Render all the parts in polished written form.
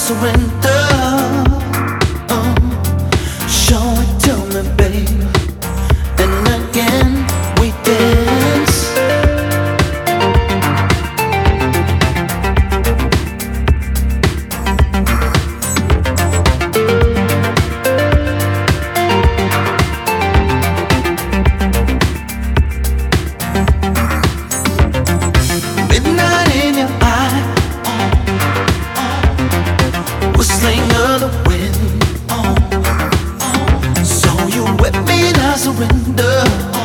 surrender. Oh, show it to me, babe. And again we dance. Midnight in your eye, whistling of the wind. So you wet me and I surrender.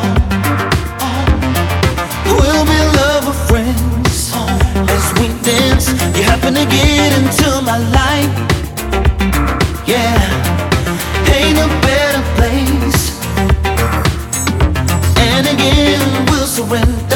We'll be lover friends as we dance. You happen to get into my life, yeah. Ain't a better place. And again we'll surrender.